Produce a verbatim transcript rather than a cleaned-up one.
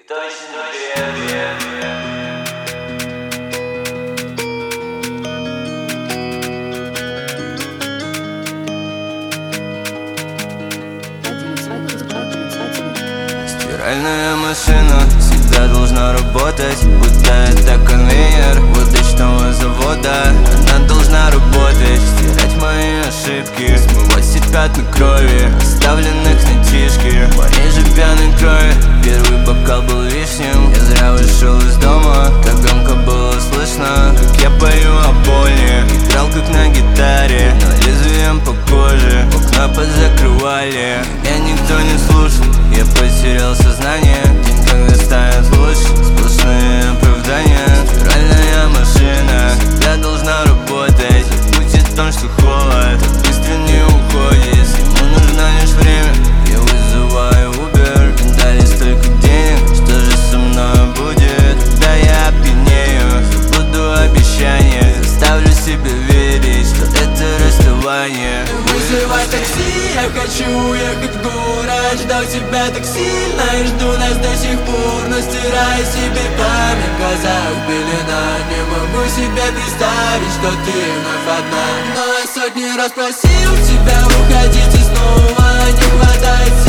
точно привет. Стиральная машина всегда должна работать, будто это конвейер водочного завода. Она должна работать, стирать мои ошибки, смывать все пятна крови, оставленных на тишке моей же пьяной крови. Первый бокал был лишним, я зря вышел из дома. Так громко было слышно, как я пою о боли. Играл как на гитаре, но лезвием по коже окна позакрывали. Меня никто не слушал, я потерял сознание. День, когда станет лучше, сплошные оправдания. Стиральная машина всегда должна работать. Забудь о том, что холод так быстро не уходит. Ему нужно лишь время, я вызываю Uber. Мне дали столько денег, что же со мной будет, когда я опьянею? Забуду обещание, заставлю себя верить, что это расставание. Вызывай такси, я хочу уехать в город. Ждал тебя так сильно и жду нас до сих пор. Но стираю себе память, в глазах пелена. Не могу себе представить, что ты вновь одна. Но я сотни раз просил тебя уходить, и снова не хватает сил.